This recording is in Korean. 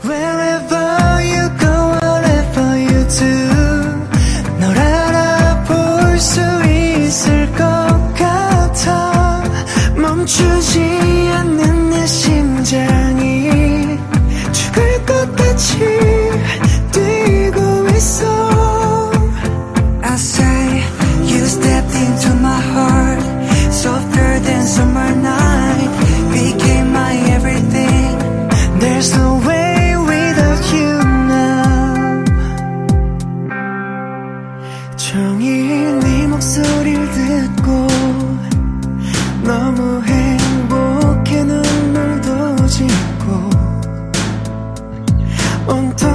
Wherever you go, whatever you do, 널 알아볼 수 있을 것 같아. 멈추지 않는 내 심장이 죽을 것 같이 뛰고 있어. I say you stepped into my heart, softer than summer night, became my everything. There's no way without you now. 종일 네 목소리를 듣고 너무 행복해 눈물도 짓고 온통